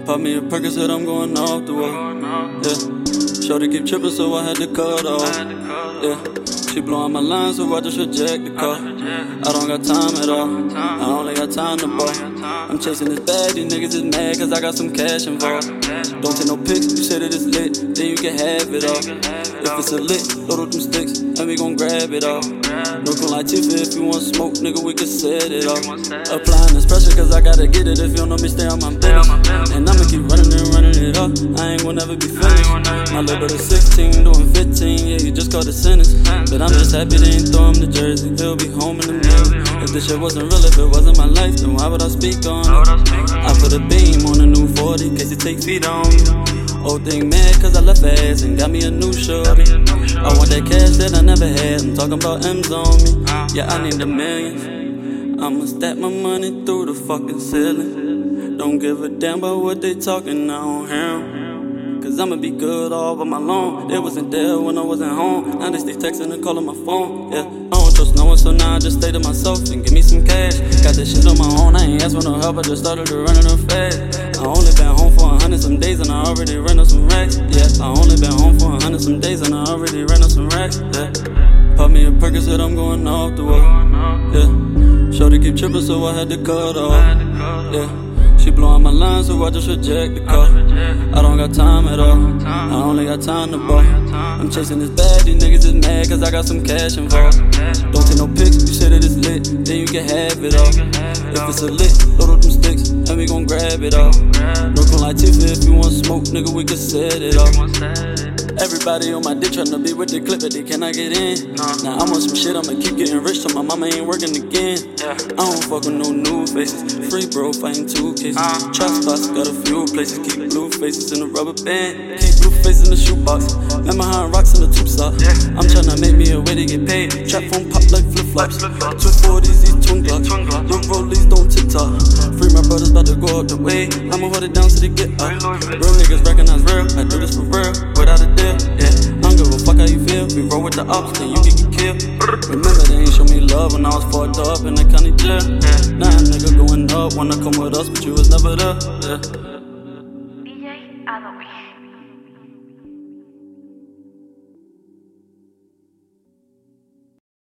Pop me a Percocet, I'm going off the wall. Yeah, shorty keep tripping, so I had to cut off. Yeah, she blowing my line, so I just reject the call. I don't got time at all, I only got time to ball. I'm chasing this bag, these niggas is mad cause I got some cash involved. Don't take no pics, you say that it's lit, then you can have it all. If it's a lick, load up them sticks, and we gon' grab it all. No cool like Tiffy, if you want smoke, nigga, we can set it off. Applying this pressure cause I gotta get it, if you don't know me, stay on my business. And I'ma keep running it up, I ain't gon' never be finished. My little brother 16, doing 15, yeah, he just got the sentence. But I'm just happy they ain't throw him to Jersey, he'll be home in the middle. If this shit wasn't real, if it wasn't my life, then why would I speak on it? I put a beam on a new 40, case he take feet on me. Old thing mad cause I left fast and got me a new shorty. I want that cash that I never had, I'm talking about M's on me. Yeah, I need the millions, I'ma stack my money through the fucking ceiling. Don't give a damn about what they talking, I don't hear 'em. Cause I'ma be good all by my loan. They wasn't there when I wasn't home, now they stay texting and calling my phone. Yeah, I don't trust no one, so now I just stay to myself and give me some cash. Got this shit on my own, I ain't asked for no help, I just started to running them fast. I only been home for 100 some days and I already ran up some racks. Yeah, I only been home for 100 some days and I already ran up some racks. Yeah, pop me a Percocet, I'm going off the wall. Yeah, shorty keep tripping, so I had to cut off. Yeah, she blowing my line, so I just reject the call. I don't got time at all, I only got time to ball. I'm chasing this bag, these niggas is mad cause I got some cash involved. Don't take no pics, you say that it's lit, then you can have it all. If it's a lick, load up them sticks, and we gon' grab it all. No cool like Tiffy, if you want smoke, nigga, we can set it off. Everybody on my dick tryna be with the clip, but they cannot get in. Now I'm on some shit, I'ma keep getting rich till my mama ain't working again. I don't fuck with no new faces, free bro fighting 2 cases. Trap spots, got a few places, keep blue faces in a rubber band. Keep blue faces in the shoebox, man behind rocks in the tube sock. I'm tryna make me a way to get paid, trap phone pop like flip-flops. 240s, these twin glocks, your rollies don't TikTok. Free my brothers about to go up the way, I'ma hold it down till they get up. Real niggas recognize real, I do this for real, without a deal. Yeah, I don't give a fuck how you feel. We roll with the ops, then you can get killed. Remember they ain't show me love when I was fucked up in the county jail. Now a nigga going up, wanna come with us, but you was never there. Yeah.